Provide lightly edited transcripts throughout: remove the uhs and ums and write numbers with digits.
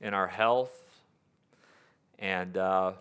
in our health. And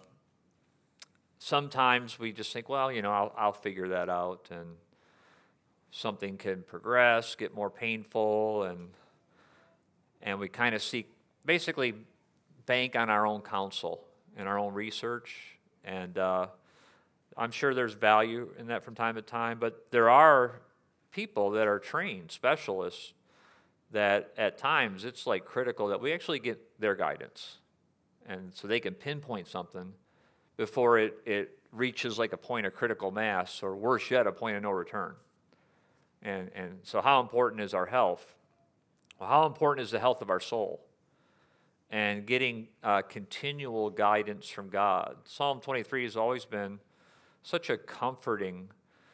sometimes we just think, well, I'll figure that out, and something can progress, get more painful, and we kind of basically bank on our own counsel and our own research. And I'm sure there's value in that from time to time, but there are people that are trained specialists that at times it's like critical that we actually get their guidance. And so they can pinpoint something before it reaches like a point of critical mass, or worse yet, a point of no return. And so how important is our health? Well, how important is the health of our soul? And getting continual guidance from God. Psalm 23 has always been such a comforting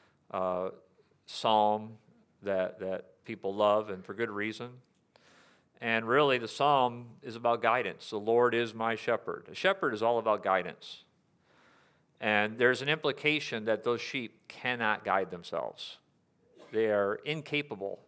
psalm that people love, and for good reason. And really, the psalm is about guidance. The Lord is my shepherd. A shepherd is all about guidance. And there's an implication that those sheep cannot guide themselves. They are incapable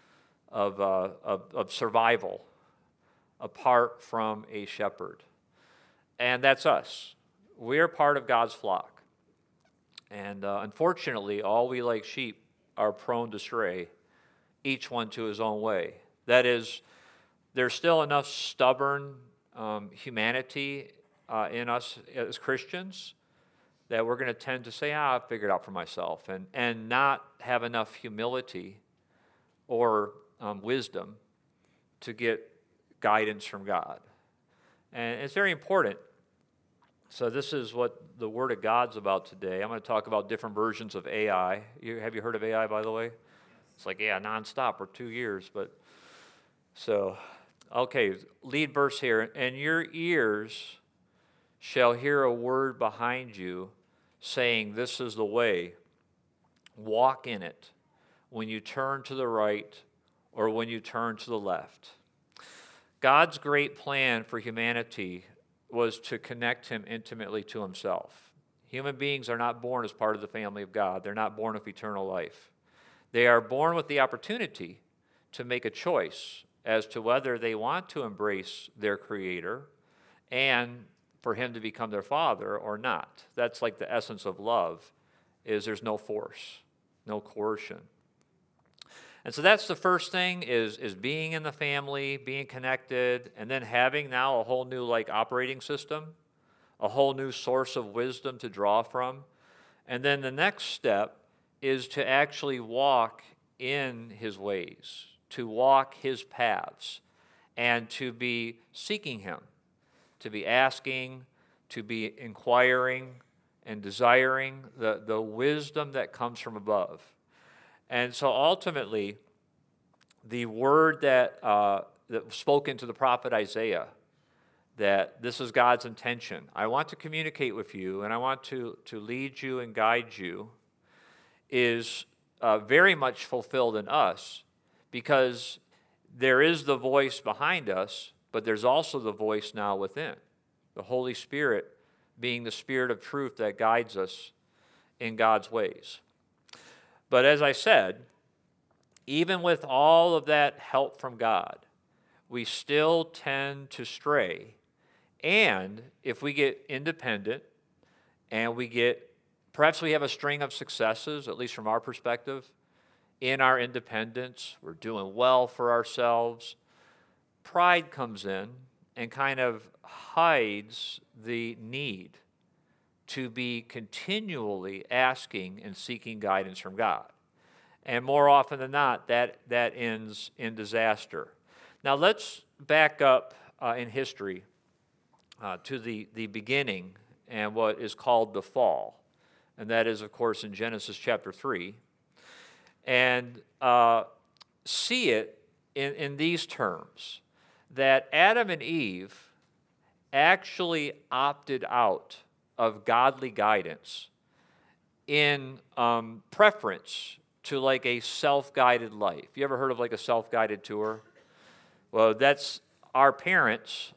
of survival apart from a shepherd. And that's us. We are part of God's flock. And unfortunately, all we like sheep are prone to stray, each one to his own way. That is, there's still enough stubborn humanity in us as Christians that we're going to tend to say, I'll figure it out for myself, and not have enough humility or wisdom to get guidance from God. And it's very important. So this is what the Word of God's about today. I'm going to talk about different versions of AI. Have you heard of AI, by the way? It's like, yeah, nonstop for 2 years. But so, okay, lead verse here. And your ears shall hear a word behind you saying, this is the way. Walk in it when you turn to the right or when you turn to the left. God's great plan for humanity was to connect him intimately to himself. Human beings are not born as part of the family of God. They're not born with eternal life. They are born with the opportunity to make a choice as to whether they want to embrace their Creator and for him to become their father or not. That's like the essence of love, is there's no force, no coercion. And so that's the first thing is being in the family, being connected, and then having now a whole new like operating system, a whole new source of wisdom to draw from. And then the next step is to actually walk in his ways, to walk his paths, and to be seeking him, to be asking, to be inquiring and desiring the wisdom that comes from above. And so ultimately, the word that was spoken to the prophet Isaiah, that this is God's intention. I want to communicate with you, and I want to lead you and guide you, is very much fulfilled in us, because there is the voice behind us, but there's also the voice now within, the Holy Spirit being the Spirit of truth that guides us in God's ways. But as I said, even with all of that help from God, we still tend to stray. And if we get independent and perhaps we have a string of successes, at least from our perspective, in our independence, we're doing well for ourselves, pride comes in and kind of hides the need to be continually asking and seeking guidance from God. And more often than not, that ends in disaster. Now let's back up in history to the beginning and what is called the fall. And that is, of course, in Genesis chapter 3. And see it in these terms, that Adam and Eve actually opted out of godly guidance in preference to like a self-guided life. You ever heard of like a self-guided tour? Well, that's our parents.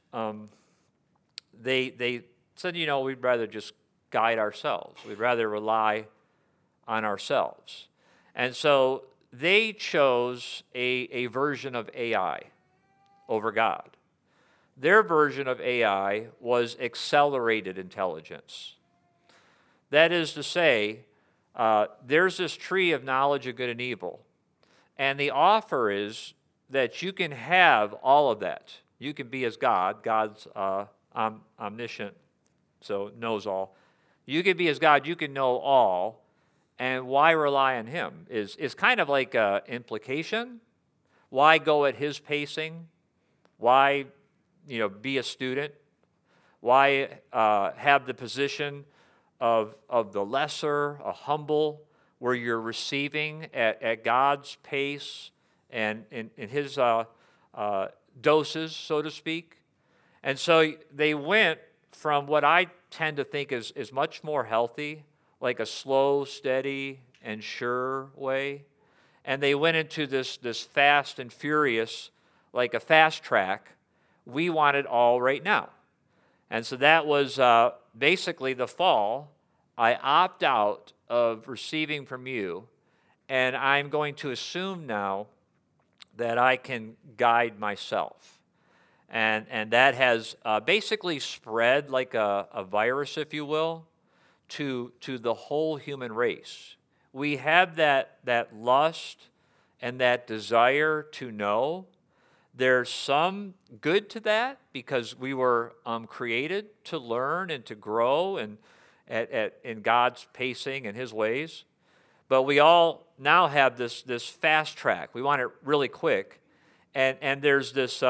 They said, we'd rather just guide ourselves. We'd rather rely on ourselves. And so they chose a version of AI over God. their version of AI was accelerated intelligence. That is to say, there's this tree of knowledge of good and evil, and the offer is that you can have all of that. You can be as God. God's omniscient, so knows all. You can be as God. You can know all. And why rely on him is kind of like an implication. Why go at his pacing? Why, be a student? Why have the position of the lesser, a humble, where you're receiving at God's pace and in his doses, so to speak? And so they went from what I tend to think is much more healthy, like a slow, steady, and sure way. And they went into this fast and furious, like a fast track. We want it all right now. And so that was basically the fall. I opt out of receiving from you, and I'm going to assume now that I can guide myself. And that has basically spread like a virus, if you will, to the whole human race. We have that lust and that desire to know. There's some good to that because we were created to learn and to grow and in God's pacing and his ways. But we all now have this fast track. We want it really quick. And there's this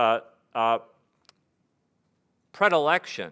predilection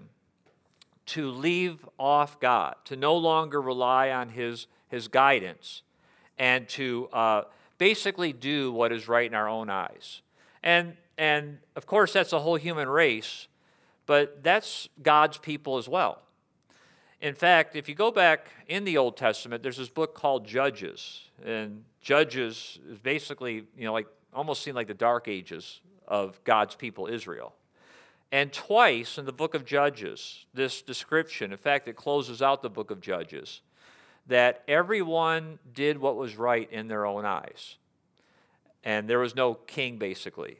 to leave off God, to no longer rely on his guidance, and to basically do what is right in our own eyes. And of course, that's a whole human race, but that's God's people as well. In fact, if you go back in the Old Testament, there's this book called Judges. And Judges is basically, like almost seemed like the dark ages of God's people, Israel. And twice in the book of Judges, this description, in fact, it closes out the book of Judges, that everyone did what was right in their own eyes. And there was no king, basically.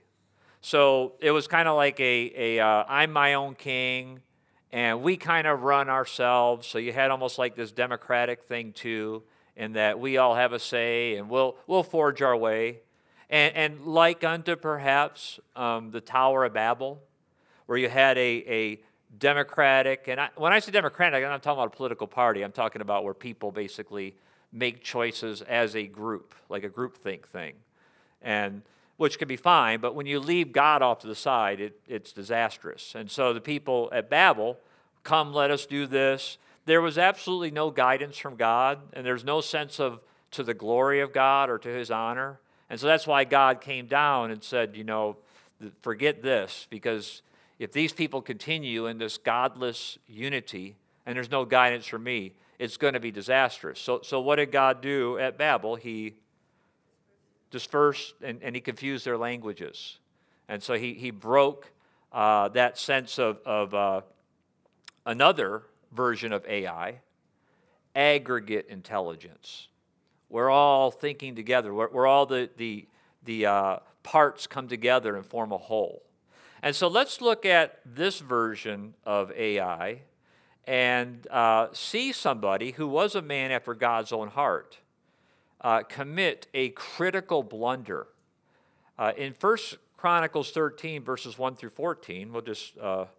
So it was kind of like I'm my own king, and we kind of run ourselves. So you had almost like this democratic thing, too, in that we all have a say, and we'll forge our way. And like unto perhaps the Tower of Babel, where you had a democratic, and when I say democratic, I'm not talking about a political party. I'm talking about where people basically make choices as a group, like a groupthink thing, and which can be fine. But when you leave God off to the side, it's disastrous. And so the people at Babel, come, let us do this. There was absolutely no guidance from God, and there's no sense of to the glory of God or to his honor. And so that's why God came down and said, forget this, because if these people continue in this godless unity and there's no guidance from me, it's going to be disastrous. So what did God do at Babel? He dispersed and he confused their languages. And so he broke that sense of another version of AI, aggregate intelligence. We're all thinking together. We're all the parts come together and form a whole. And so let's look at this version of AI and see somebody who was a man after God's own heart commit a critical blunder. In 1 Chronicles 13, verses 1 through 14, we'll just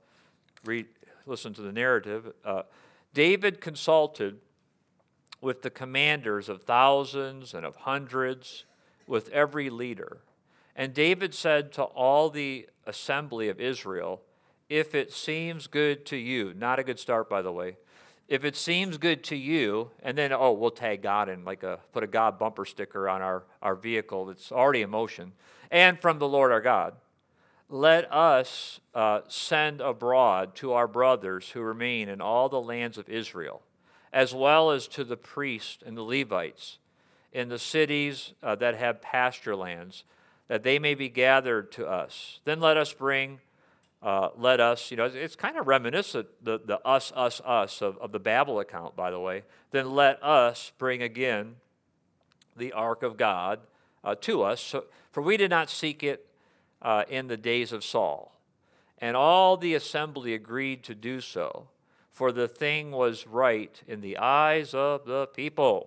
listen to the narrative. David consulted with the commanders of thousands and of hundreds, with every leader. And David said to all the assembly of Israel, if it seems good to you, not a good start, by the way, if it seems good to you, and then, we'll tag God in, put a God bumper sticker on our vehicle that's already in motion, and from the Lord our God, let us send abroad to our brothers who remain in all the lands of Israel, as well as to the priests and the Levites in the cities that have pasture lands, that they may be gathered to us. Then let us bring, it's kind of reminiscent, the us of the Babel account, by the way. Then let us bring again the ark of God to us, for we did not seek it in the days of Saul. and all the assembly agreed to do so, for the thing was right in the eyes of the people.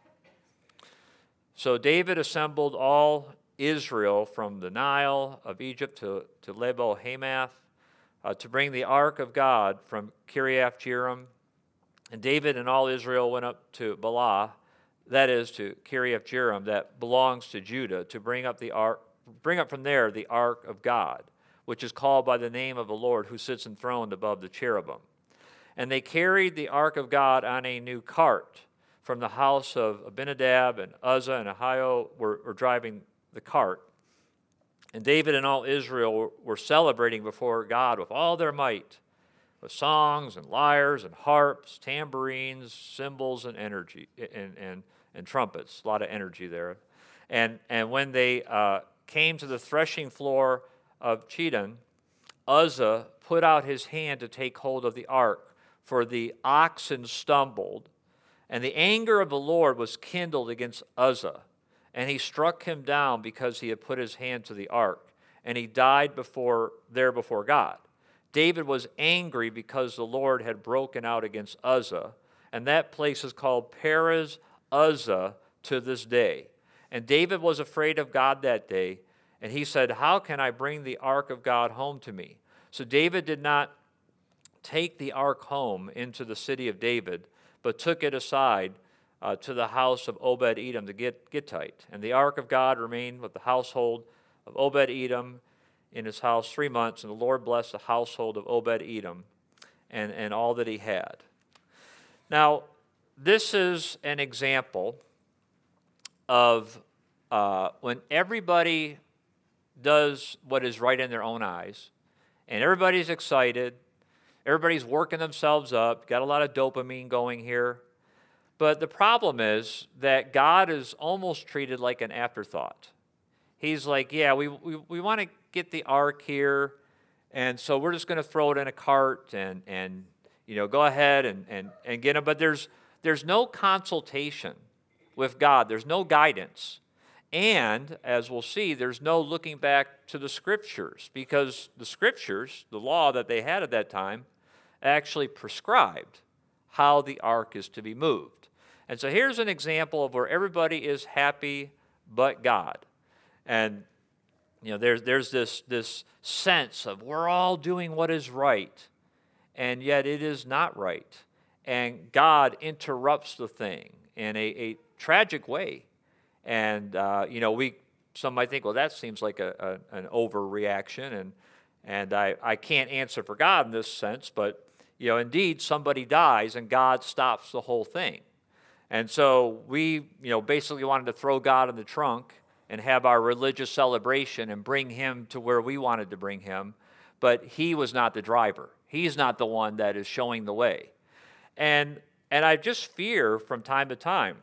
So David assembled all Israel from the Nile of Egypt to Lebo Hamath to bring the ark of God from Kiriath Jearim. And David and all Israel went up to Baalah, that is to Kiriath Jearim, that belongs to Judah, to bring up from there the ark of God, which is called by the name of the Lord, who sits enthroned above the cherubim. And they carried the ark of God on a new cart from the house of Abinadab, and Uzzah and Ahio were driving the cart. And David and all Israel were celebrating before God with all their might, with songs and lyres and harps, tambourines, cymbals, and energy and trumpets. A lot of energy there. And when they came to the threshing floor of Chidon, Uzzah put out his hand to take hold of the ark, for the oxen stumbled, and the anger of the Lord was kindled against Uzzah, and he struck him down because he had put his hand to the ark, and he died before God. David was angry because the Lord had broken out against Uzzah, and that place is called Perez Uzzah to this day. And David was afraid of God that day, and he said, "How can I bring the ark of God home to me?" So David did not take the ark home into the city of David, but took it aside to the house of Obed-Edom the Gittite. And the ark of God remained with the household of Obed-Edom in his house 3 months, and the Lord blessed the household of Obed-Edom and all that he had. Now, this is an example of when everybody does what is right in their own eyes, and everybody's excited, everybody's working themselves up, got a lot of dopamine going here. But the problem is that God is almost treated like an afterthought. He's like, yeah, we want to get the ark here, and so we're just going to throw it in a cart and go ahead and get it. But there's no consultation with God. There's no guidance. And, as we'll see, there's no looking back to the Scriptures, because the Scriptures, the law that they had at that time, actually prescribed how the ark is to be moved. And so here's an example of where everybody is happy but God. And there's this sense of we're all doing what is right, and yet it is not right. And God interrupts the thing in a tragic way. And some might think, well, that seems like an overreaction, and I can't answer for God in this sense, but indeed somebody dies and God stops the whole thing. And so we basically wanted to throw God in the trunk and have our religious celebration and bring him to where we wanted to bring him, but he was not the driver. He's not the one that is showing the way. And I just fear from time to time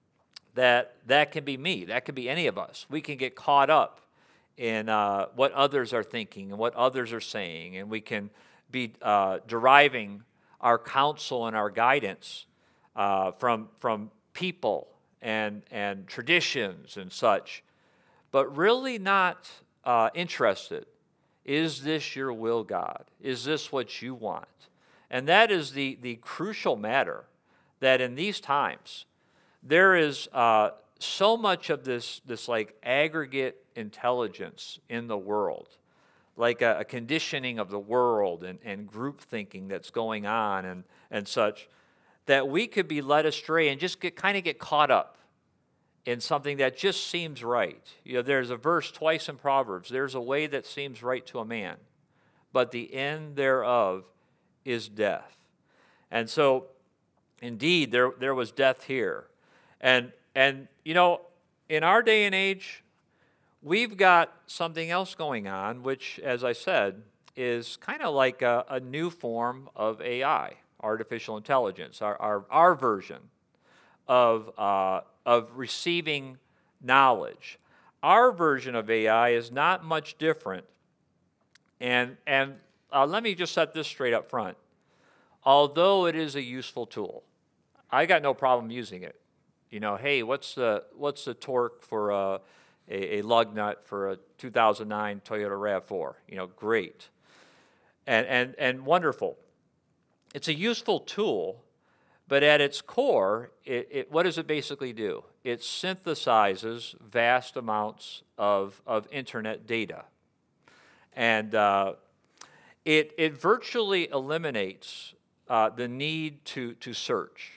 that can be me. That can be any of us. We can get caught up in what others are thinking and what others are saying, and we can be deriving our counsel and our guidance from people and traditions and such, but really not interested. Is this your will, God? Is this what you want? And that is the crucial matter, that in these times, there is so much of this like aggregate intelligence in the world, like a conditioning of the world and group thinking that's going on and such, that we could be led astray and just get caught up in something that just seems right. There's a verse twice in Proverbs, there's a way that seems right to a man, but the end thereof is death. And so, indeed, there was death here. And in our day and age, we've got something else going on, which, as I said, is kind of like a new form of AI, artificial intelligence, our version of receiving knowledge. Our version of AI is not much different. And let me just set this straight up front. Although it is a useful tool, I got no problem using it. Hey, what's the torque for a lug nut for a 2009 Toyota RAV4? Great. and wonderful. It's a useful tool, but at its core, what does it basically do? It synthesizes vast amounts of internet data. And it virtually eliminates the need to search.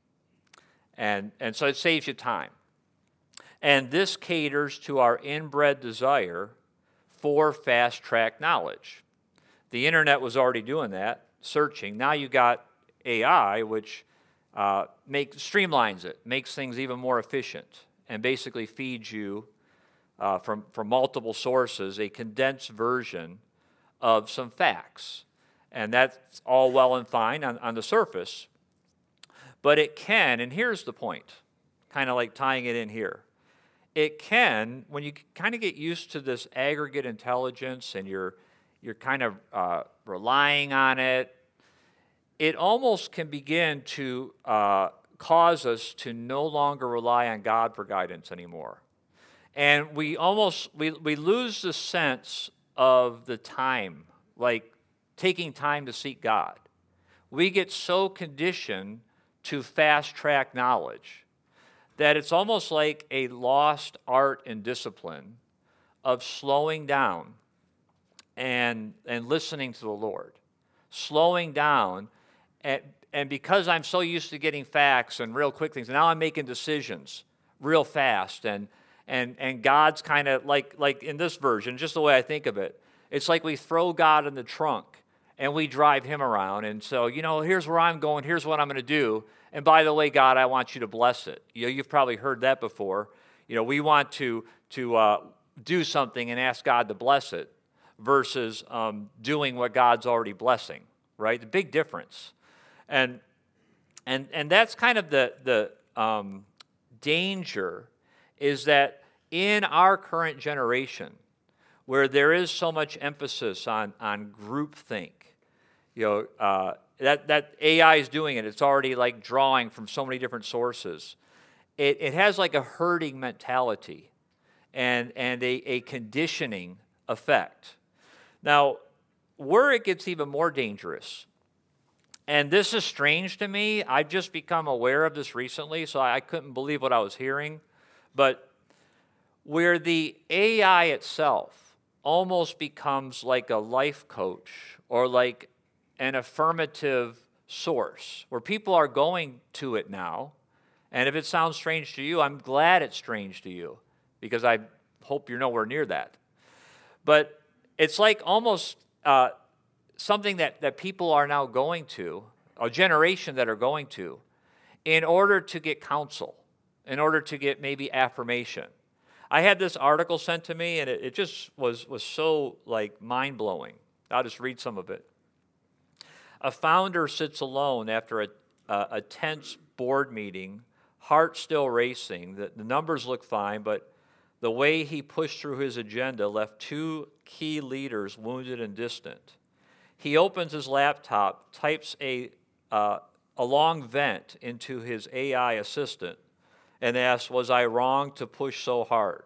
And so it saves you time. And this caters to our inbred desire for fast-track knowledge. The internet was already doing that, searching. Now you got AI, which streamlines it, makes things even more efficient, and basically feeds you from multiple sources a condensed version of some facts. And that's all well and fine on the surface, but it can, and here's the point, kind of like tying it in here. It can, when you kind of get used to this aggregate intelligence and you're kind of relying on it, it almost can begin to cause us to no longer rely on God for guidance anymore. And we lose the sense of the time, like taking time to seek God. We get so conditioned to fast-track knowledge that it's almost like a lost art and discipline of slowing down and listening to the Lord. Slowing down, and because I'm so used to getting facts and real quick things, now I'm making decisions real fast, and God's kind of like in this version, just the way I think of it, it's like we throw God in the trunk and we drive him around, and so, here's where I'm going, here's what I'm going to do, and by the way, God, I want you to bless it. You've probably heard that before. We want to do something and ask God to bless it versus doing what God's already blessing, right? The big difference. And that's kind of the danger, is that in our current generation, where there is so much emphasis on groupthink, that AI is doing it. It's already like drawing from so many different sources. It has like a herding mentality and a conditioning effect. Now, where it gets even more dangerous, and this is strange to me, I've just become aware of this recently, so I couldn't believe what I was hearing, but where the AI itself almost becomes like a life coach or like an affirmative source, where people are going to it now. And if it sounds strange to you, I'm glad it's strange to you, because I hope you're nowhere near that. But it's like almost something that people are now going to, a generation that are going to, in order to get counsel, in order to get maybe affirmation. I had this article sent to me, and it just was so like mind-blowing. I'll just read some of it. A founder sits alone after a tense board meeting, heart still racing. The numbers look fine, but the way he pushed through his agenda left two key leaders wounded and distant. He opens his laptop, types a long vent into his AI assistant, and asks, "Was I wrong to push so hard?"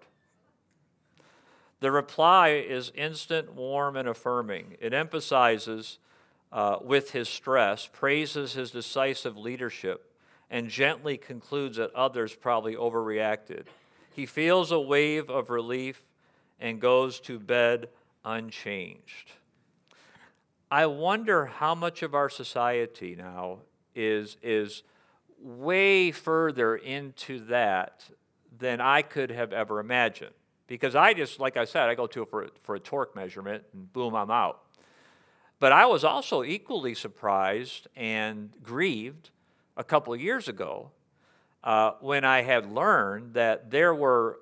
The reply is instant, warm, and affirming. It emphasizes with his stress, praises his decisive leadership, and gently concludes that others probably overreacted. He feels a wave of relief and goes to bed unchanged. I wonder how much of our society now is way further into that than I could have ever imagined. Because I just, like I said, I go to it for a torque measurement, and boom, I'm out. But I was also equally surprised and grieved a couple of years ago when I had learned that there were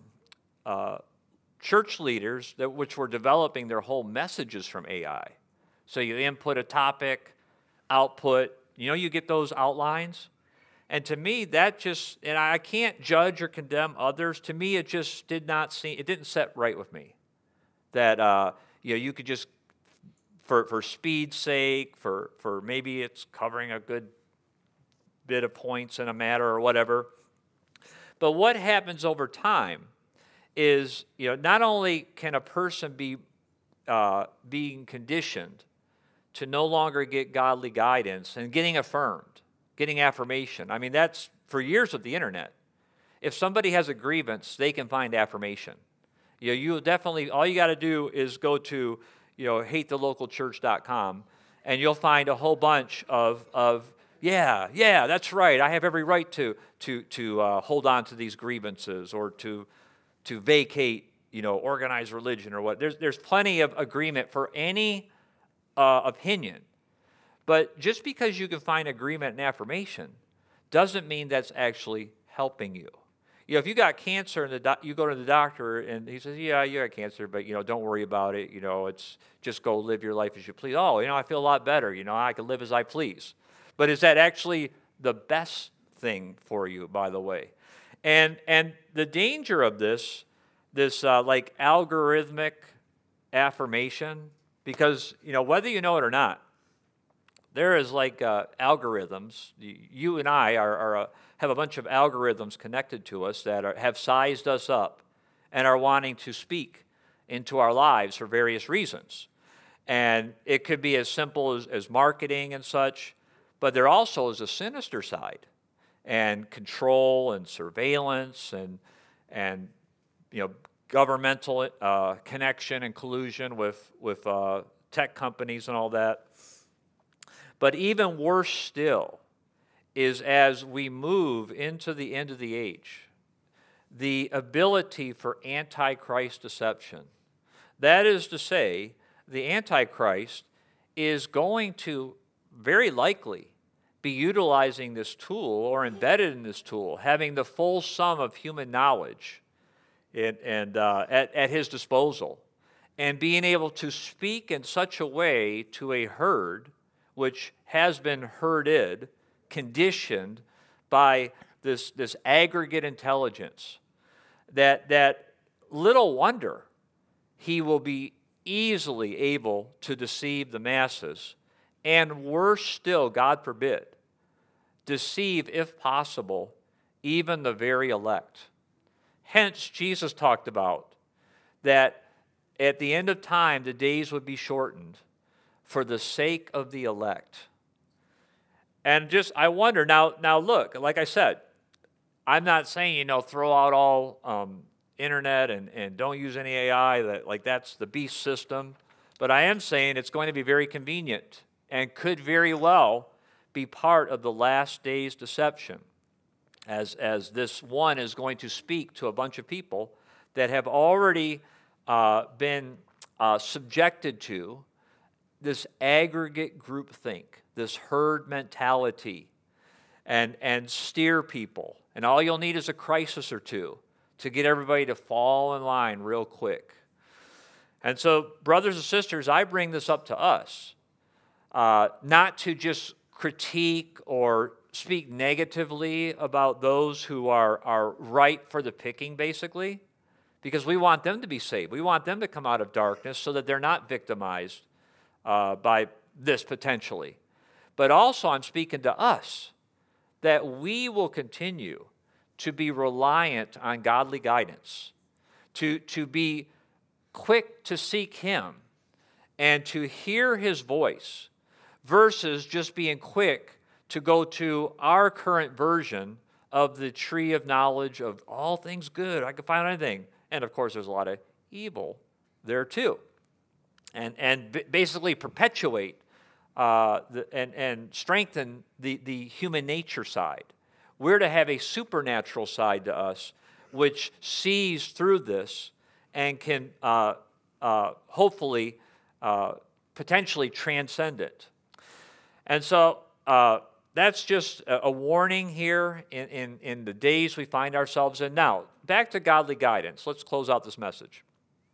church leaders which were developing their whole messages from AI. So you input a topic, output, you get those outlines. And to me, that just, and I can't judge or condemn others, to me it just it didn't set right with me. That, you could just, for speed's sake, for maybe it's covering a good bit of points in a matter or whatever. But what happens over time is, not only can a person be being conditioned to no longer get godly guidance and getting affirmed, getting affirmation. I mean, that's for years of the internet. If somebody has a grievance, they can find affirmation. You definitely, all you got to do is go to, hatethelocalchurch.com, and you'll find a whole bunch of yeah, that's right. I have every right to hold on to these grievances or to vacate, organized religion or what. There's plenty of agreement for any opinion. But just because you can find agreement and affirmation doesn't mean that's actually helping you. If you got cancer and you go to the doctor and he says, yeah, you got cancer, but, don't worry about it. It's just go live your life as you please. Oh, I feel a lot better. I can live as I please. But is that actually the best thing for you, by the way? And the danger of this like algorithmic affirmation, because, whether you know it or not, there is like algorithms. You and I have a bunch of algorithms connected to us that have sized us up and are wanting to speak into our lives for various reasons. And it could be as simple as marketing and such, but there also is a sinister side, and control and surveillance and governmental connection and collusion with tech companies and all that. But even worse still is, as we move into the end of the age, the ability for antichrist deception. That is to say, the Antichrist is going to very likely be utilizing this tool or embedded in this tool, having the full sum of human knowledge at his disposal, and being able to speak in such a way to a herd which has been herded, conditioned by this aggregate intelligence, that little wonder he will be easily able to deceive the masses, and worse still, God forbid, deceive, if possible, even the very elect. Hence, Jesus talked about that at the end of time, the days would be shortened for the sake of the elect. And I wonder, now look, like I said, I'm not saying, throw out all internet and don't use any AI, that's the beast system. But I am saying it's going to be very convenient and could very well be part of the last days deception, as this one is going to speak to a bunch of people that have already been subjected to this aggregate groupthink, this herd mentality, and steer people. And all you'll need is a crisis or two to get everybody to fall in line real quick. And so, brothers and sisters, I bring this up to us, not to just critique or speak negatively about those who are ripe for the picking, basically, because we want them to be saved. We want them to come out of darkness so that they're not victimized by this potentially. But also I'm speaking to us, that we will continue to be reliant on godly guidance, to be quick to seek Him and to hear His voice, versus just being quick to go to our current version of the tree of knowledge of all things good. I can find anything. And of course, there's a lot of evil there too. And basically perpetuate and strengthen the human nature side. We're to have a supernatural side to us, which sees through this and can hopefully potentially transcend it. And so that's just a warning here in the days we find ourselves in. Now, back to godly guidance. Let's close out this message.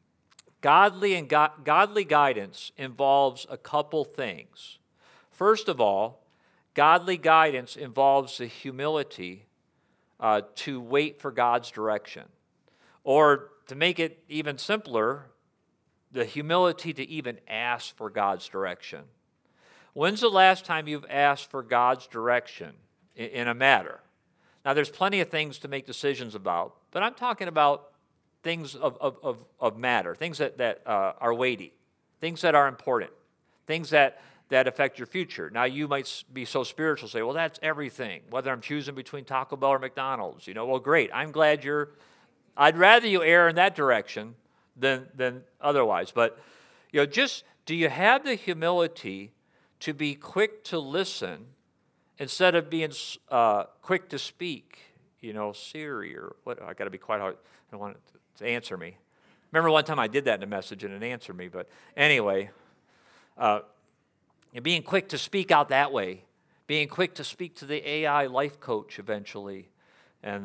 Godly guidance involves a couple things. First of all, godly guidance involves the humility to wait for God's direction. Or to make it even simpler, the humility to even ask for God's direction. When's the last time you've asked for God's direction in a matter? Now, there's plenty of things to make decisions about, but I'm talking about things of matter, things that are weighty, things that are important, things that that affect your future. Now, you might be so spiritual, say, well, that's everything, whether I'm choosing between Taco Bell or McDonald's. Well, great. I'm glad I'd rather you err in that direction than otherwise. But, just do you have the humility to be quick to listen instead of being quick to speak? Siri or what? I got to be quiet. I don't want it to answer me. Remember one time I did that in a message and it answered me. But anyway, being quick to speak out that way, being quick to speak to the AI life coach eventually, and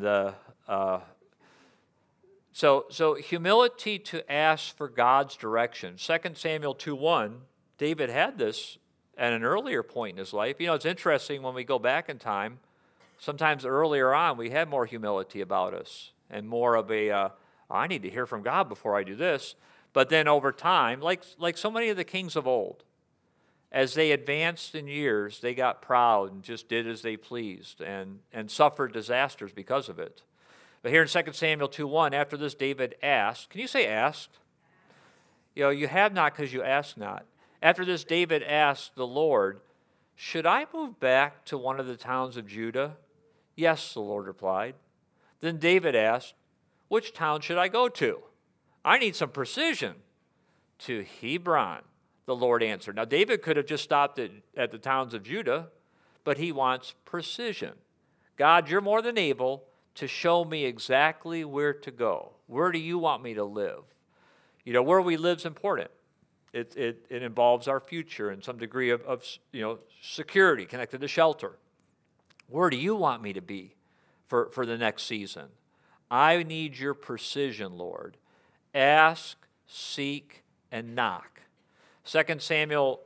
so humility to ask for God's direction. 2 Samuel 2:1, David had this at an earlier point in his life. It's interesting when we go back in time. Sometimes earlier on, we had more humility about us and more of I need to hear from God before I do this. But then over time, like so many of the kings of old, as they advanced in years, they got proud and just did as they pleased and suffered disasters because of it. But here in 2 Samuel 2:1, after this, David asked. Can you say asked? You have not because you ask not. After this, David asked the Lord, should I move back to one of the towns of Judah? Yes, the Lord replied. Then David asked, which town should I go to? I need some precision. To Hebron, the Lord answered. Now, David could have just stopped at the towns of Judah, but he wants precision. God, you're more than able to show me exactly where to go. Where do you want me to live? Where we live is important. It involves our future and some degree of security connected to shelter. Where do you want me to be for the next season? I need your precision, Lord. Ask, seek, and knock. 2 Samuel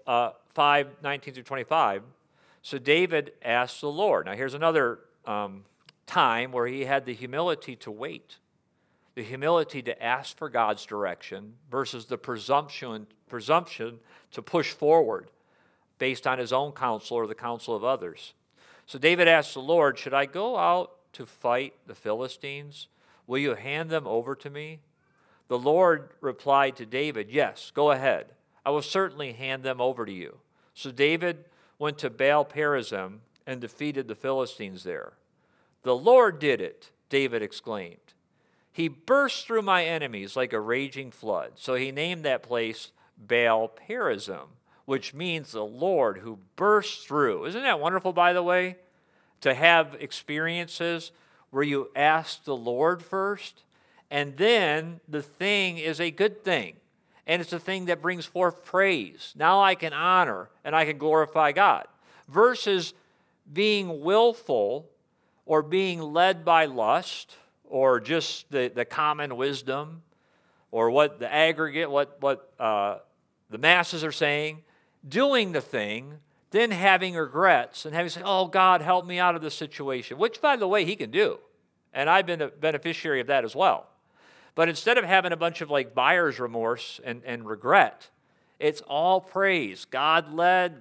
5:19-25. So David asked the Lord. Now here's another time where he had the humility to wait, the humility to ask for God's direction versus the presumption to push forward based on his own counsel or the counsel of others. So David asked the Lord, should I go out to fight the Philistines? Will you hand them over to me? The Lord replied to David, yes, go ahead. I will certainly hand them over to you. So David went to Baal Perazim and defeated the Philistines there. The Lord did it, David exclaimed. He burst through my enemies like a raging flood. So he named that place Baal Perazim, which means the Lord who bursts through. Isn't that wonderful, by the way, to have experiences where you ask the Lord first, and then the thing is a good thing, and it's a thing that brings forth praise. Now I can honor and I can glorify God, versus being willful or being led by lust or just the common wisdom or what the aggregate, what the masses are saying, doing the thing, then having regrets and having to say, oh, God, help me out of this situation, which, by the way, he can do. And I've been a beneficiary of that as well. But instead of having a bunch of buyer's remorse and regret, it's all praise. God led,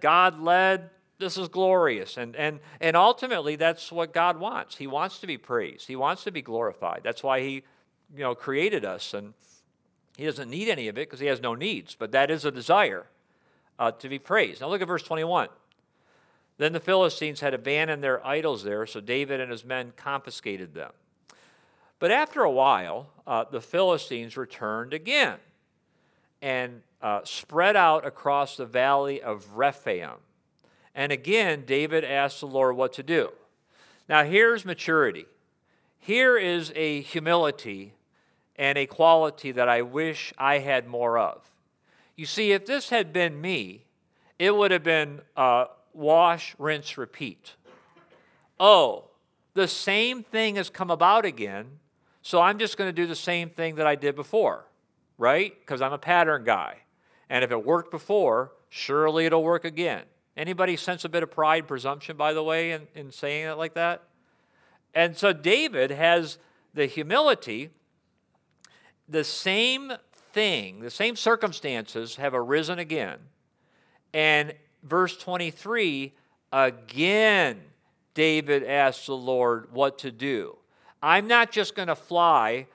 this is glorious. And ultimately, that's what God wants. He wants to be praised. He wants to be glorified. That's why he created us. And he doesn't need any of it because he has no needs. But that is a desire to be praised. Now look at verse 21. Then the Philistines had abandoned their idols there, so David and his men confiscated them. But after a while, the Philistines returned again and spread out across the valley of Rephaim. And again, David asked the Lord what to do. Now here's maturity. Here is a humility and a quality that I wish I had more of. You see, if this had been me, it would have been wash, rinse, repeat. Oh, the same thing has come about again, so I'm just going to do the same thing that I did before, right? Because I'm a pattern guy. And if it worked before, surely it'll work again. Anybody sense a bit of pride and presumption, by the way, in saying it like that? And so David has the humility. The same thing, the same circumstances have arisen again. And verse 23, again, David asks the Lord what to do. I'm not just going to fly,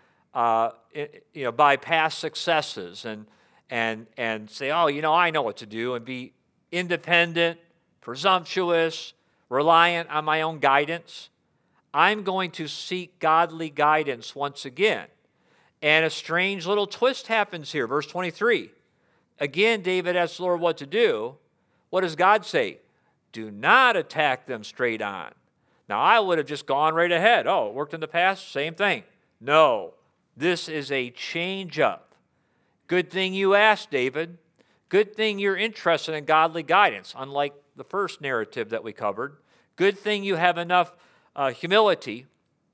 by past successes and say, oh, I know what to do, and be independent, presumptuous, reliant on my own guidance. I'm going to seek godly guidance once again. And a strange little twist happens here. Verse 23. Again, David asks the Lord what to do. What does God say? Do not attack them straight on. Now, I would have just gone right ahead. Oh, it worked in the past? Same thing. No, this is a change up. Good thing you asked, David. Good thing you're interested in godly guidance, unlike the first narrative that we covered. Good thing you have enough humility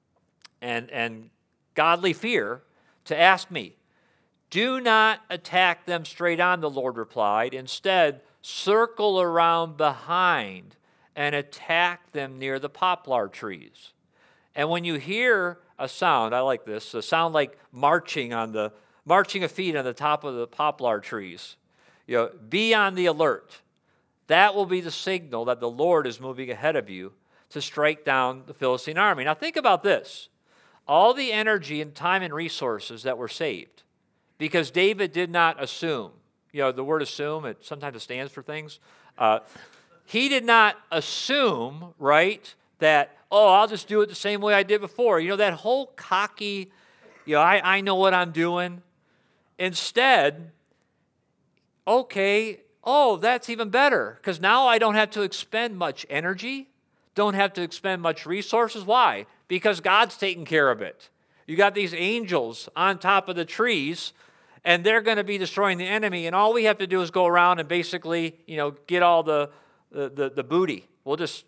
and godly fear to ask me. Do not attack them straight on, the Lord replied. Instead, circle around behind and attack them near the poplar trees. And when you hear a sound, I like this, a sound like marching of feet on the top of the poplar trees, be on the alert. That will be the signal that the Lord is moving ahead of you to strike down the Philistine army. Now think about this. All the energy and time and resources that were saved, because David did not assume. The word assume, sometimes it stands for things. He did not assume, right, that, I'll just do it the same way I did before. That whole cocky, I know what I'm doing. Instead, okay, that's even better, because now I don't have to expend much energy, don't have to expend much resources. Why? Because God's taking care of it. You got these angels on top of the trees, and they're going to be destroying the enemy, and all we have to do is go around and basically, get all the booty. We'll just,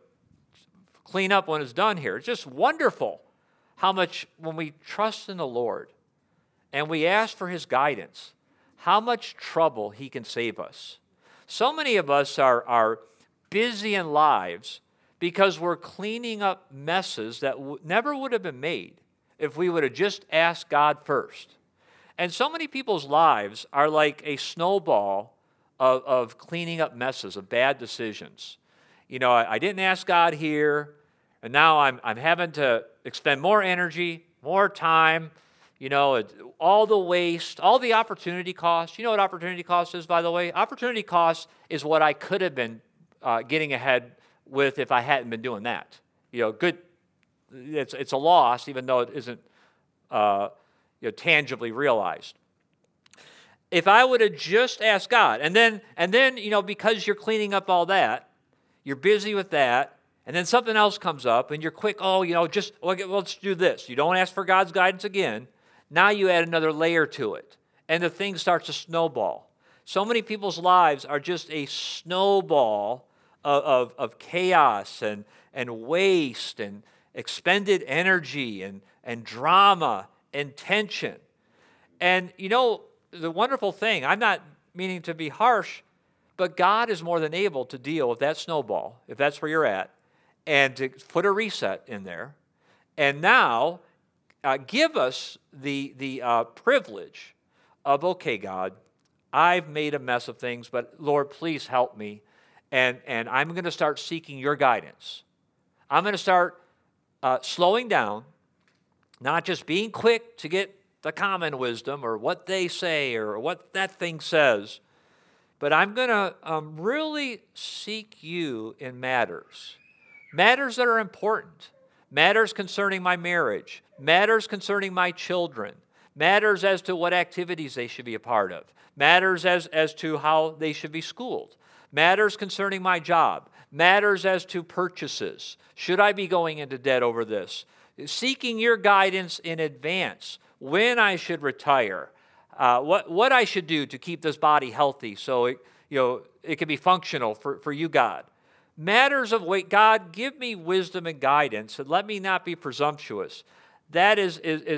clean up when it's done here. It's just wonderful how much, when we trust in the Lord and we ask for His guidance, how much trouble He can save us. So many of us are busy in lives because we're cleaning up messes that never would have been made if we would have just asked God first. And so many people's lives are like a snowball of cleaning up messes, of bad decisions. I didn't ask God here, and now I'm having to expend more energy, more time, all the waste, all the opportunity cost. You know what opportunity cost is, by the way? Opportunity cost is what I could have been getting ahead with if I hadn't been doing that. Good. It's a loss, even though it isn't tangibly realized. If I would have just asked God, and then because you're cleaning up all that, you're busy with that, and then something else comes up, and you're quick, let's do this. You don't ask for God's guidance again. Now you add another layer to it, and the thing starts to snowball. So many people's lives are just a snowball of chaos and waste and expended energy and drama and tension. And the wonderful thing, I'm not meaning to be harsh, but God is more than able to deal with that snowball, if that's where you're at, and to put a reset in there. And now, give us the privilege of, okay, God, I've made a mess of things, but Lord, please help me. And I'm going to start seeking your guidance. I'm going to start slowing down, not just being quick to get the common wisdom or what they say or what that thing says, but I'm going to really seek you in matters that are important, matters concerning my marriage, matters concerning my children, matters as to what activities they should be a part of, matters as to how they should be schooled, matters concerning my job, matters as to purchases. Should I be going into debt over this? Seeking your guidance in advance, when I should retire, what I should do to keep this body healthy so it can be functional for you, God. Matters of weight. God, give me wisdom and guidance, and let me not be presumptuous. That is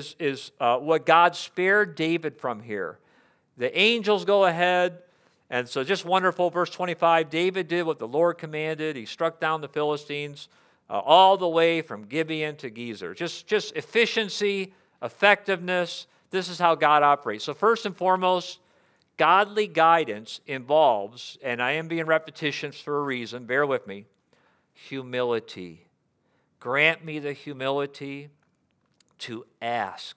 what God spared David from here. The angels go ahead, and so just wonderful. Verse 25, David did what the Lord commanded. He struck down the Philistines all the way from Gibeon to Gezer. Just efficiency, effectiveness. This is how God operates. So first and foremost, godly guidance involves, and I am being repetitious for a reason, bear with me, humility. Grant me the humility to ask,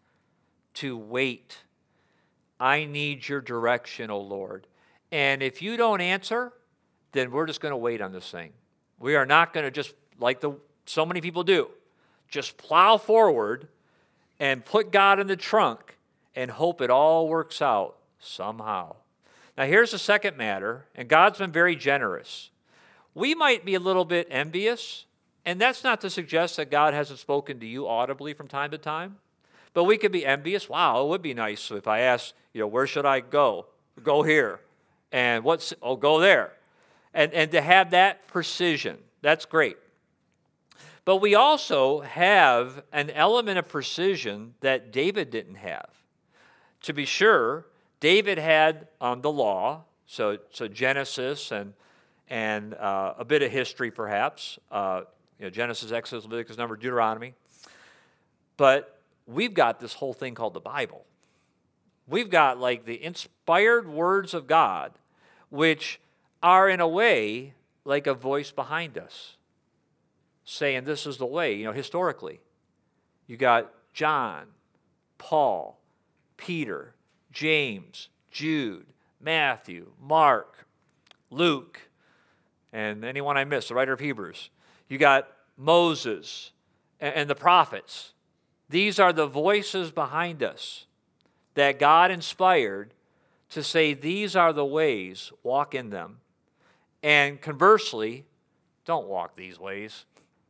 to wait. I need your direction, O Lord. And if you don't answer, then we're just going to wait on this thing. We are not going to just, like so many people do, just plow forward and put God in the trunk and hope it all works out somehow. Now, here's the second matter, and God's been very generous. We might be a little bit envious, and that's not to suggest that God hasn't spoken to you audibly from time to time, but we could be envious. Wow, it would be nice if I asked, where should I go? Go here. And go there. And to have that precision, that's great. But we also have an element of precision that David didn't have. To be sure, David had the law, so Genesis and a bit of history perhaps, Genesis, Exodus, Leviticus, Numbers, Deuteronomy. But we've got this whole thing called the Bible. We've got like the inspired words of God, which are in a way like a voice behind us, saying this is the way, historically. You got John, Paul, Peter, James, Jude, Matthew, Mark, Luke, and anyone I missed, the writer of Hebrews. You got Moses and the prophets. These are the voices behind us that God inspired to say these are the ways, walk in them. And conversely, don't walk these ways.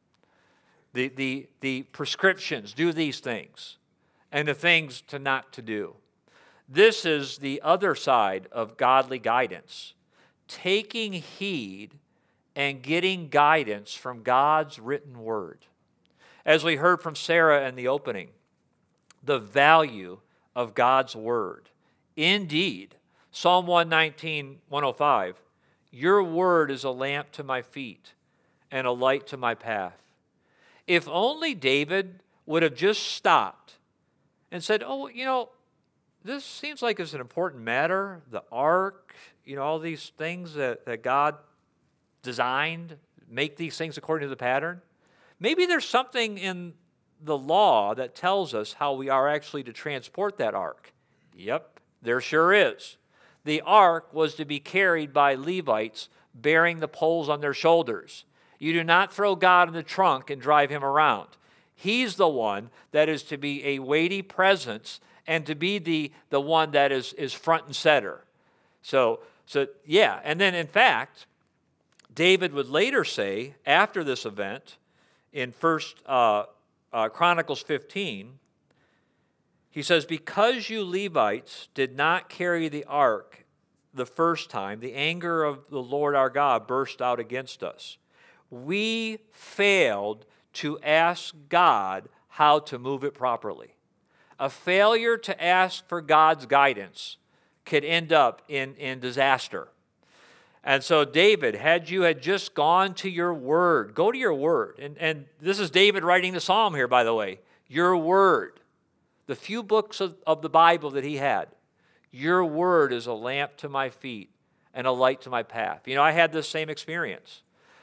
The prescriptions, do these things, and the things to not to do. This is the other side of godly guidance, taking heed and getting guidance from God's written word. As we heard from Sarah in the opening, the value of God's word. Indeed, Psalm 119, 105, your word is a lamp to my feet and a light to my path. If only David would have just stopped and said, this seems like it's an important matter, the ark, all these things that God designed, make these things according to the pattern. Maybe there's something in the law that tells us how we are actually to transport that ark. Yep, there sure is. The ark was to be carried by Levites bearing the poles on their shoulders. You do not throw God in the trunk and drive him around. He's the one that is to be a weighty presence and to be the one that is front and center. So yeah, and then in fact, David would later say, after this event, in 1 Chronicles 15, he says, because you Levites did not carry the ark the first time, the anger of the Lord our God burst out against us. We failed to ask God how to move it properly. A failure to ask for God's guidance could end up in disaster. And so David, had just gone to your word, go to your word. And this is David writing the psalm here, by the way. Your word, the few books of the Bible that he had, your word is a lamp to my feet and a light to my path. I had this same experience.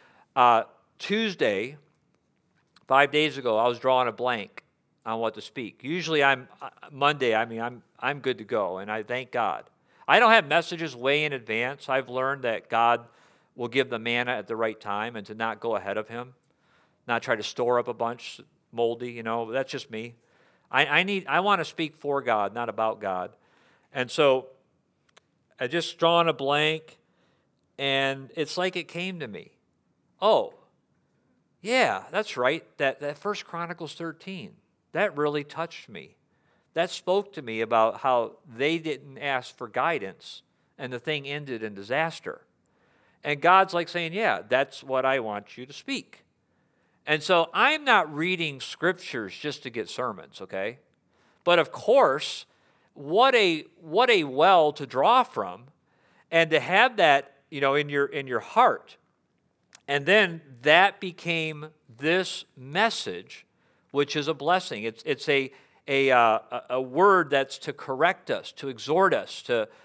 Tuesday, 5 days ago, I was drawing a blank on what to speak. Usually Monday, I'm good to go, and I thank God. I don't have messages way in advance. I've learned that God will give the manna at the right time and to not go ahead of him, not try to store up a bunch moldy, that's just me. I want to speak for God, not about God. And so I just drawn a blank, and it's like it came to me. Oh, yeah, that's right. That 1 Chronicles 13, that really touched me. That spoke to me about how they didn't ask for guidance, and the thing ended in disaster. And God's like saying, yeah, that's what I want you to speak. And so I'm not reading scriptures just to get sermons, okay? But of course, what a well to draw from, and to have that, in your heart. And then that became this message, which is a blessing. It's a word that's to correct us, to exhort us,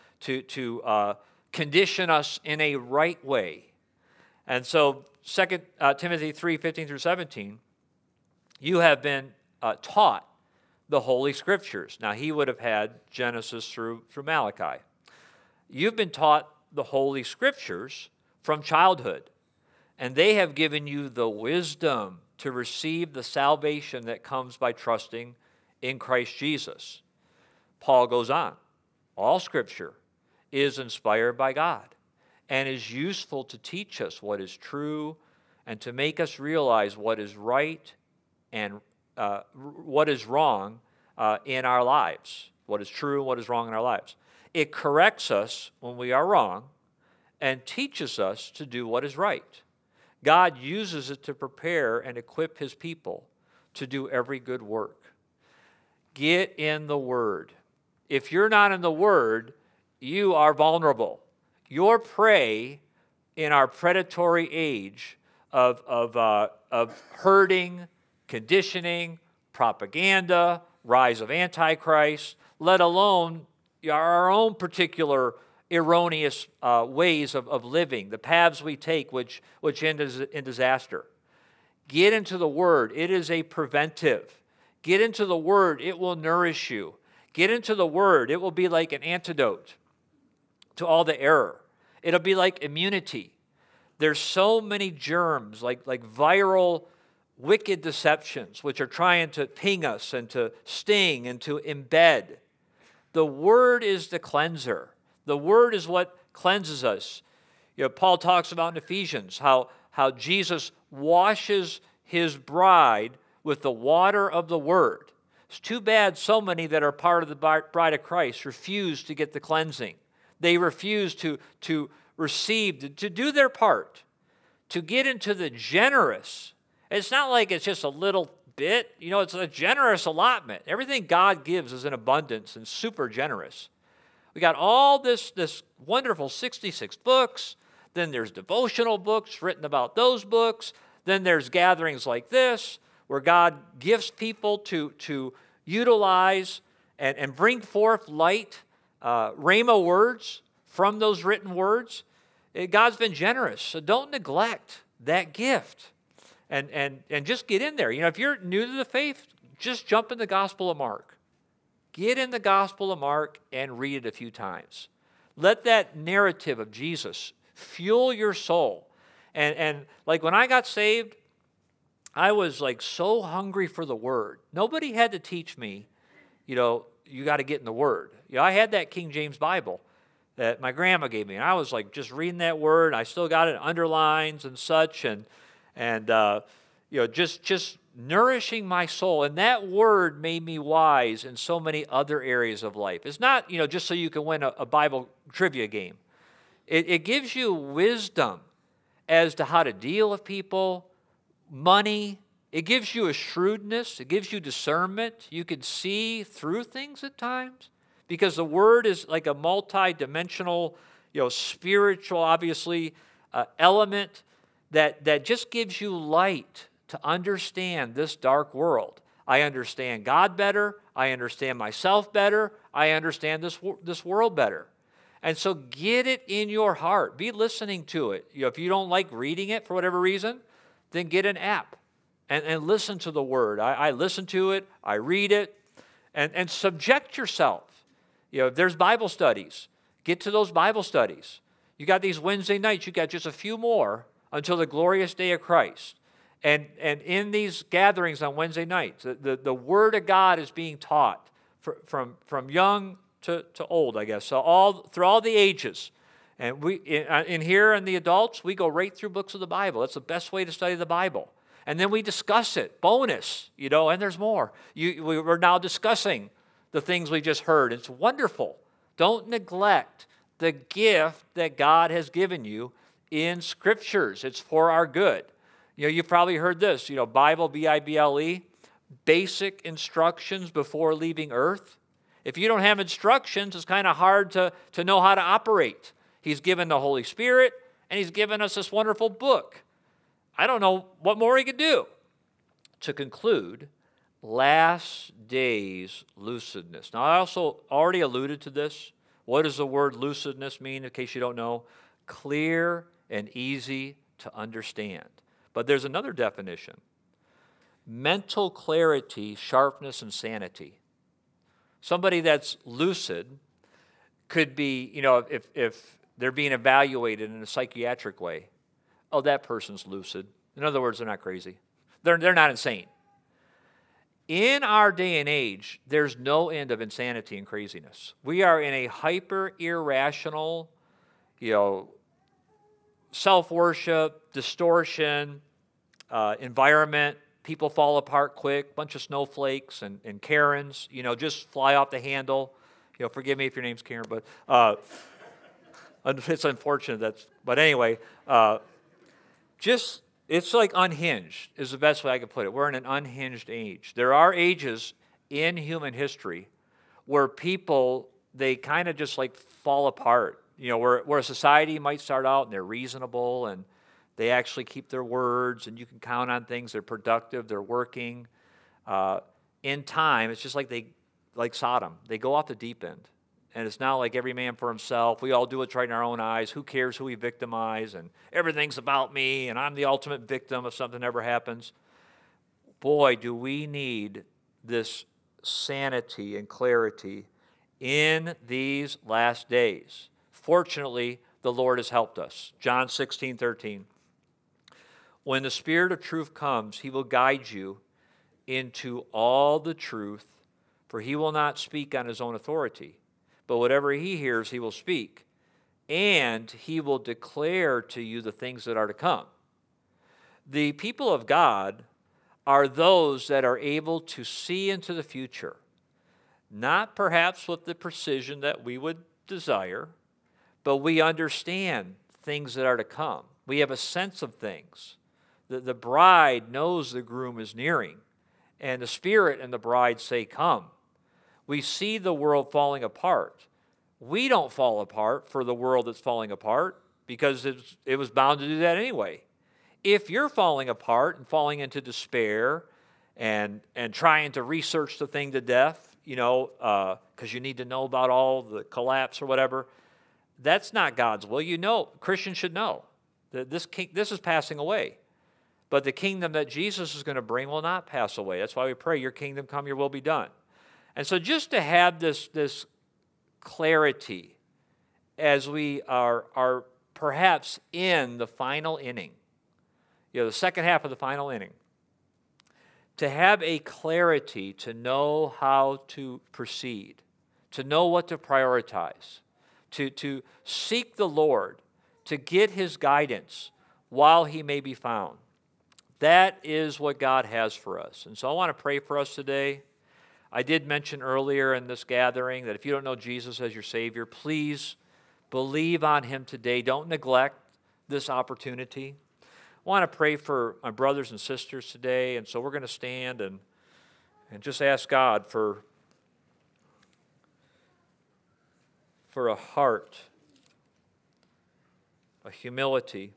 to condition us in a right way. And so 2 Timothy 3:15-17, you have been taught the Holy Scriptures. Now, he would have had Genesis through Malachi. You've been taught the Holy Scriptures from childhood. And they have given you the wisdom to receive the salvation that comes by trusting in Christ Jesus. Paul goes on. All Scripture is inspired by God and is useful to teach us what is true and to make us realize what is right and what is wrong in our lives. What is true and what is wrong in our lives. It corrects us when we are wrong and teaches us to do what is right. God uses it to prepare and equip His people to do every good work. Get in the Word. If you're not in the Word, you are vulnerable. You're prey in our predatory age of hurting, conditioning, propaganda, rise of Antichrist, let alone our own particular erroneous ways of living, the paths we take which end in disaster. Get into the Word. It is a preventive. Get into the Word. It will nourish you. Get into the Word. It will be like an antidote to all the error. It'll be like immunity. There's so many germs, like viral, wicked deceptions, which are trying to ping us and to sting and to embed. The Word is the cleanser. The Word is what cleanses us. Paul talks about in Ephesians how Jesus washes His bride with the water of the Word. It's too bad so many that are part of the bride of Christ refuse to get the cleansing. They refuse to receive, to do their part, to get into the generous. It's not like it's just a little bit. It's a generous allotment. Everything God gives is in abundance and super generous. We got all this wonderful 66 books. Then there's devotional books written about those books. Then there's gatherings like this where God gives people to utilize and bring forth light, rhema words from those written words. God's been generous, so don't neglect that gift. And just get in there. If you're new to the faith, just jump in the Gospel of Mark. Get in the Gospel of Mark and read it a few times. Let that narrative of Jesus fuel your soul. And like when I got saved, I was like so hungry for the Word. Nobody had to teach me, you got to get in the Word. I had that King James Bible that my grandma gave me, and I was like just reading that Word. I still got it in underlines and such, and just nourishing my soul. And that Word made me wise in so many other areas of life. It's not, just so you can win a Bible trivia game. It gives you wisdom as to how to deal with people, money. It gives you a shrewdness. It gives you discernment. You can see through things at times because the Word is like a multi-dimensional, spiritual, obviously, element that just gives you light to understand this dark world. I understand God better. I understand myself better. I understand this world better. And so get it in your heart. Be listening to it. If you don't like reading it for whatever reason, then get an app and listen to the Word. I listen to it. I read it. And subject yourself. If there's Bible studies, get to those Bible studies. You got these Wednesday nights. You got just a few more until the glorious day of Christ. And in these gatherings on Wednesday nights, the Word of God is being taught from young to old, I guess. So through all the ages. And we in here and the adults, we go right through books of the Bible. That's the best way to study the Bible. And then we discuss it. Bonus, and there's more. We're now discussing the things we just heard. It's wonderful. Don't neglect the gift that God has given you in Scriptures. It's for our good. You've probably heard this, Bible, B-I-B-L-E, basic instructions before leaving earth. If you don't have instructions, it's kind of hard to know how to operate. He's given the Holy Spirit, and He's given us this wonderful book. I don't know what more He could do. To conclude, last days lucidness. Now, I also already alluded to this. What does the word lucidness mean, in case you don't know? Clear and easy to understand. But there's another definition. Mental clarity, sharpness, and sanity. Somebody that's lucid could be, if they're being evaluated in a psychiatric way. Oh, that person's lucid. In other words, they're not crazy. They're not insane. In our day and age, there's no end of insanity and craziness. We are in a hyper irrational, self-worship, distortion, environment. People fall apart quick, bunch of snowflakes and Karens, just fly off the handle. Forgive me if your name's Karen, but it's unfortunate but anyway, it's like unhinged is the best way I can put it. We're in an unhinged age. There are ages in human history where people, they kind of just like fall apart. Where a society might start out and they're reasonable and they actually keep their words and you can count on things. They're productive. They're working. In time, it's just like Sodom. They go off the deep end. And it's now like every man for himself. We all do what's right in our own eyes. Who cares who we victimize? And everything's about me, and I'm the ultimate victim if something ever happens. Boy, do we need this sanity and clarity in these last days. Fortunately, the Lord has helped us. John 16:13. When the Spirit of truth comes, he will guide you into all the truth, for he will not speak on his own authority. But whatever he hears, he will speak, and he will declare to you the things that are to come. The people of God are those that are able to see into the future, not perhaps with the precision that we would desire, but we understand things that are to come. We have a sense of things. The bride knows the groom is nearing, and the Spirit and the bride say, come. We see the world falling apart. We don't fall apart for the world that's falling apart because it was bound to do that anyway. If you're falling apart and falling into despair and trying to research the thing to death, because you need to know about all the collapse or whatever, that's not God's will. Christians should know that this is passing away. But the kingdom that Jesus is going to bring will not pass away. That's why we pray, your kingdom come, your will be done. And so just to have this clarity as we are perhaps in the final inning, the second half of the final inning, to have a clarity to know how to proceed, to know what to prioritize, to seek the Lord, to get his guidance while he may be found. That is what God has for us. And so I want to pray for us today. I did mention earlier in this gathering that if you don't know Jesus as your Savior, please believe on him today. Don't neglect this opportunity. I want to pray for my brothers and sisters today, and so we're going to stand and just ask God for a heart, a humility,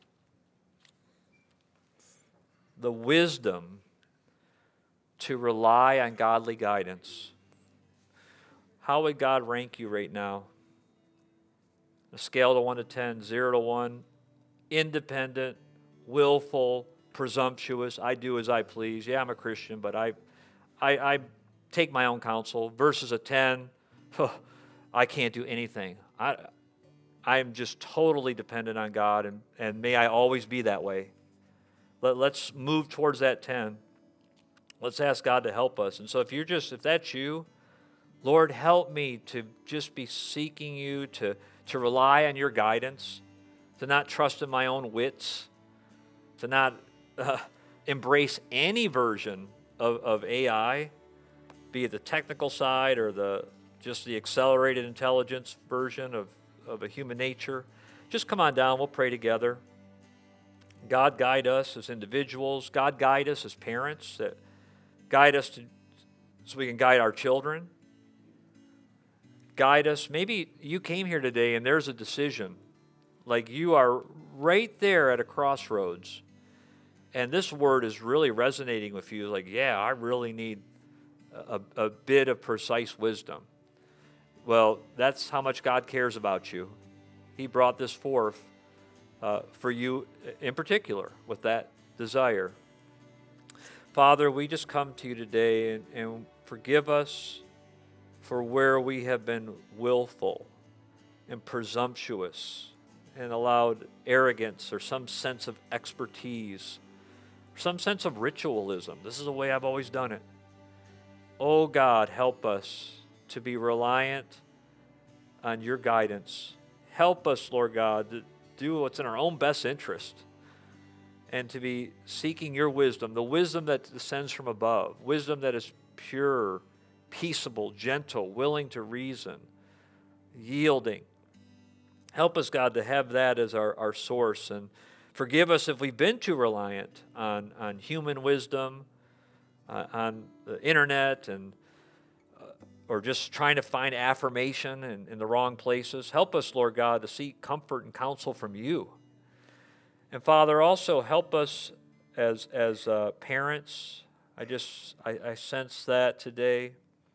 the wisdom to rely on godly guidance. How would God rank you right now? A scale to 1 to 10, 0 to 1, independent, willful, presumptuous, I do as I please. Yeah, I'm a Christian, but I take my own counsel. Versus a 10, I can't do anything. I am just totally dependent on God, and may I always be that way. Let's move towards that 10. Let's ask God to help us. And so if that's you, Lord, help me to just be seeking you, to rely on your guidance, to not trust in my own wits, to not embrace any version of AI, be it the technical side or just the accelerated intelligence version of a human nature. Just come on down. We'll pray together. God guide us as individuals. God guide us as parents. Guide us so we can guide our children. Guide us. Maybe you came here today and there's a decision. Like you are right there at a crossroads. And this word is really resonating with you. Like, yeah, I really need a bit of precise wisdom. Well, that's how much God cares about you. He brought this forth for you in particular with that desire. Father, we just come to you today and forgive us for where we have been willful and presumptuous and allowed arrogance or some sense of expertise, some sense of ritualism. This is the way I've always done it. Oh God, help us to be reliant on your guidance. Help us, Lord God, to do what's in our own best interest and to be seeking your wisdom, the wisdom that descends from above, wisdom that is pure, peaceable, gentle, willing to reason, yielding. Help us, God, to have that as our source, and forgive us if we've been too reliant on human wisdom, on the internet, and or just trying to find affirmation in the wrong places. Help us, Lord God, to seek comfort and counsel from you. And Father, also help us as parents. I sense that today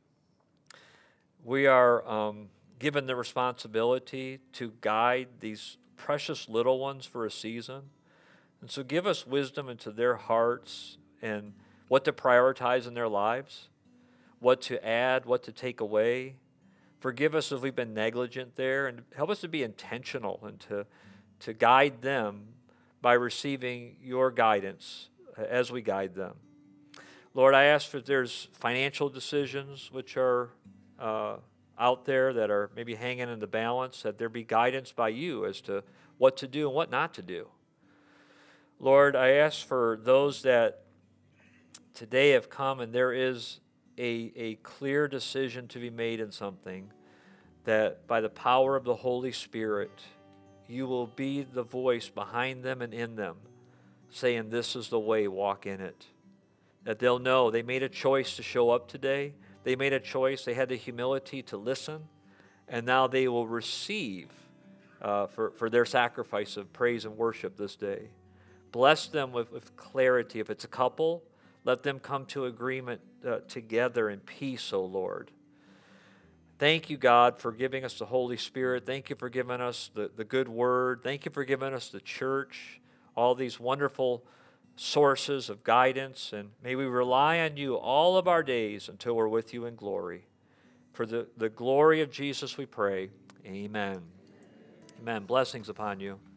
we are given the responsibility to guide these precious little ones for a season. And so give us wisdom into their hearts and what to prioritize in their lives, what to add, what to take away. Forgive us if we've been negligent there, and help us to be intentional and to guide them by receiving your guidance as we guide them. Lord, I ask that there's financial decisions which are out there that are maybe hanging in the balance, that there be guidance by you as to what to do and what not to do. Lord, I ask for those that today have come and there is a clear decision to be made in something, that by the power of the Holy Spirit, you will be the voice behind them and in them, saying, this is the way, walk in it. That they'll know they made a choice to show up today. They made a choice. They had the humility to listen. And now they will receive for their sacrifice of praise and worship this day. Bless them with clarity. If it's a couple, let them come to agreement together in peace, O Lord. Thank you, God, for giving us the Holy Spirit. Thank you for giving us the good word. Thank you for giving us the church, all these wonderful sources of guidance. And may we rely on you all of our days until we're with you in glory. For the glory of Jesus we pray. Amen. Amen. Blessings upon you.